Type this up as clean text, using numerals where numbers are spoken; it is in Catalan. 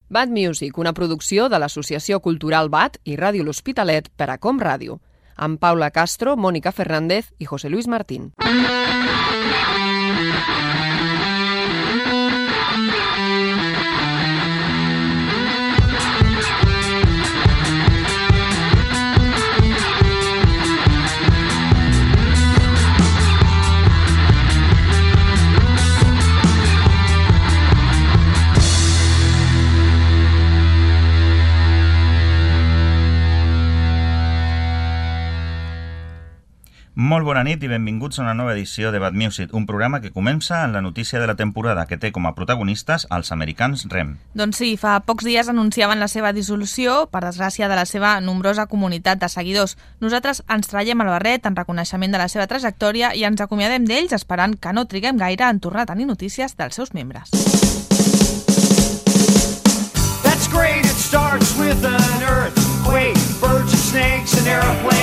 Bad Music, una producció de l'Associació Cultural BAT i Ràdio L'Hospitalet per a Com Ràdio, amb Paula Castro, Mònica Fernández i José Luis Martín. Molt bona nit i benvinguts a una nova edició de Bad Music, un programa que comença en la notícia de la temporada, que té com a protagonistes els americans REM. Doncs sí, fa pocs dies anunciaven la seva dissolució, per desgràcia de la seva nombrosa comunitat de seguidors. Nosaltres ens traiem el barret en reconeixement de la seva trajectòria i ens acomiadem d'ells esperant que no triguem gaire en tornar a tenir notícies dels seus membres. That's great, it starts with an earthquake, birds and snakes and airplanes.